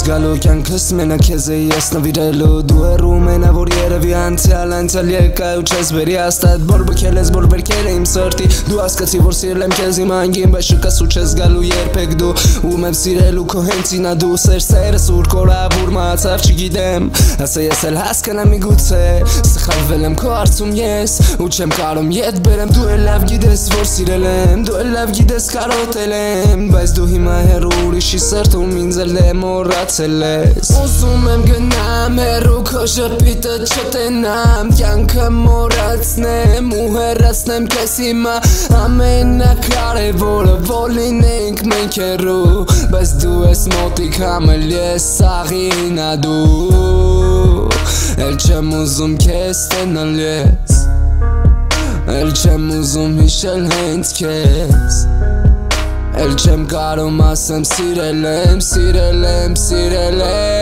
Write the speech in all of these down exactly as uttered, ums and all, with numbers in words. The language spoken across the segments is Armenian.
գալու կյանքս մենակ քեզ էի ասնվիրելու Դու հեռում են որ երևի անցյալ անցյալ եկա ու չես բերի հաստատ Որ բքել ես որ բերքել է իմ սրտի Դու հասկացի որ սիրել եմ քեզ իմ անգին Բայց շկաս ու չես գալու երբեք դու Ում եմ սիրելու քո հենց ինա դու Սեր սերս ուր կորավուր մացավ չգիտեմ Ասա ես էլ հասկանամ միգուցե Սխալվել եմ քո արցում ես Ու չեմ կարում ետ բերեմ Դու էլ լավ գիտես որ սիրել եմ Դու էլ լավ գիտես կարոտել եմ Բայց դու հիմա հեռու ուրիշի սրտում ինձ էլ է մոռացել ես Ուզում եմ գնամ հեռու քո շփիտը չտենամ Կյանքը մոռացնեմ ու հեռացնեմ քեզ հիմա Ամենակարևորը որ լինենք մենք հեռու Բայց դու ես մոտիկ համել ես սաղինա դու Էլ չեմ ուզում քեզ տենալ ես Էլ չեմ ուզում հիշել հենց քեզ Էլ չեմ կարում ասեմ սիրել եմ, սիրել եմ, սիրել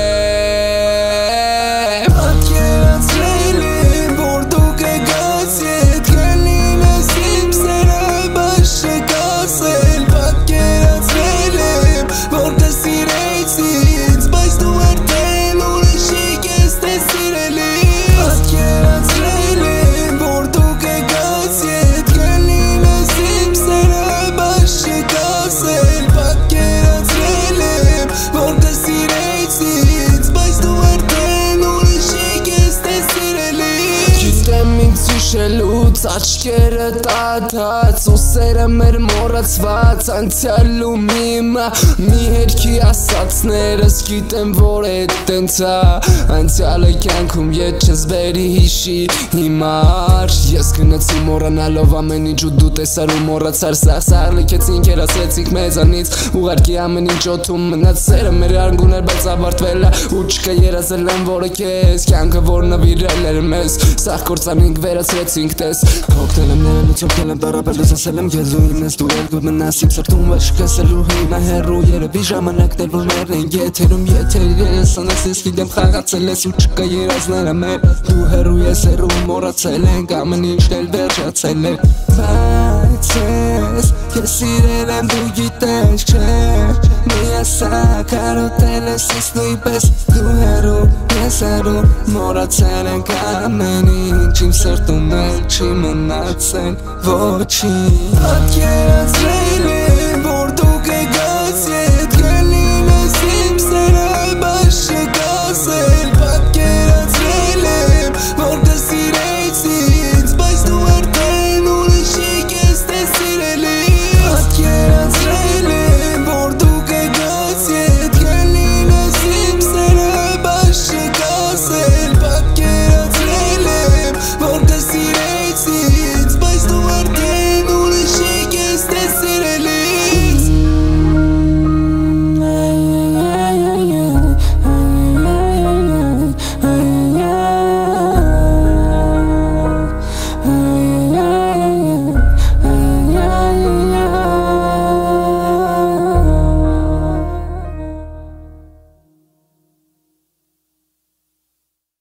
եմ Պատկերացրել եմ, որ դու կգաս ետ Կելին ես իմ սերը, բայց չկասել Պատկերացրել եմ, որ կսիրեց ինձ Բայց դու արդեն ուրիշի կես թե սիրել եմ Պատկերացրել եմ, որ դու կգաս ետ Կելին ես իմ սերը, բայց չկասել Պատկերացրել եմ, որ կսիրեց ինձ Բայց դու արդեն ուրիշի կես թե սիրել եմ Գիտեմ ինձ հիշելուց աչքերը տատած Ու սերը մեր մոռացված անցյալում հիմա Մի հերքի ասացներս գիտեմ որ էդ տենց ա Անցյալը կյանքում ետ չես բերի հիշի հիմար Ես գնացի մոռանալով ամեն ինչ ու դու տեսար ու մոռացար Սաղ սաղ լքեցինք երացրեցինք մեզանից Ուղարկի ամեն ինչ օդում մնաց սերը մեր արգուներ բայց ավարտվել ա Ու չկա երազել եմ որը քեզ Կյանքը որ նվիրել էր մեզ Սաղ կործանինք վերացրեցինք տես Հոգնել եմ ներելուց հոգնել եմ տարապելուց ասել եմ քեզ ու իմնես դու էլ գոտ մնաս իմ սրտում Ոչ կսելու հիմա հեռու երևի ժամանակներ որ մեր են եթերում Եթեր ես անես ես գիտեմ խաղացել ես ու չկա երազները մեր Դու հեռու ես հեռու մոռացել ենք ամեն ինչ էլ վերջացել է Բայց ես ես սիրել եմ դու գիտես չէ Մի ասա կարոտել ես ես նույնպես Դու հեռու ես հեռու մոռացել ենք ամեն ինչ Իմ սրտում էլ չի մնացել ոչինչ Պատկերացրել